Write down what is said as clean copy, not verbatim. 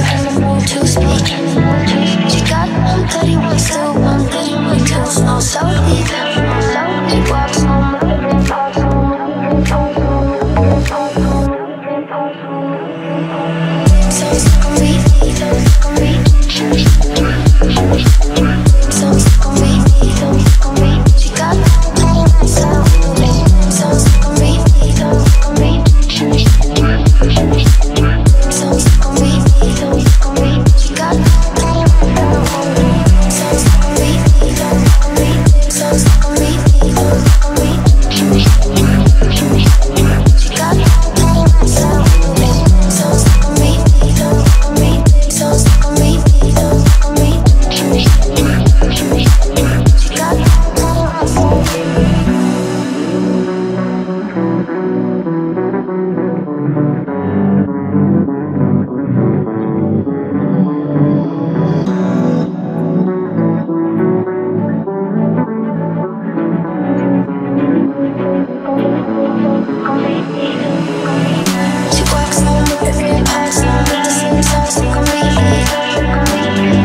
in the mood to speak. She got one that he wants to, one that he wants to. Snow so deep, he walks home. So stuck on me, so stuck on me. So stuck on me, so stuck on me. She got one that he wants to. So stuck on me, so stuck on me. So stuck on me, so stuck on me. She got one that he wants to. So stuck on me, so stuck on me. So stuck on me, so stuck on me. She got one that he wants to. So stuck on me, so stuck on me. So stuck on me, so stuck on me. She got one that he wants to. She walks home with the green eyes, with the same songs, look on me.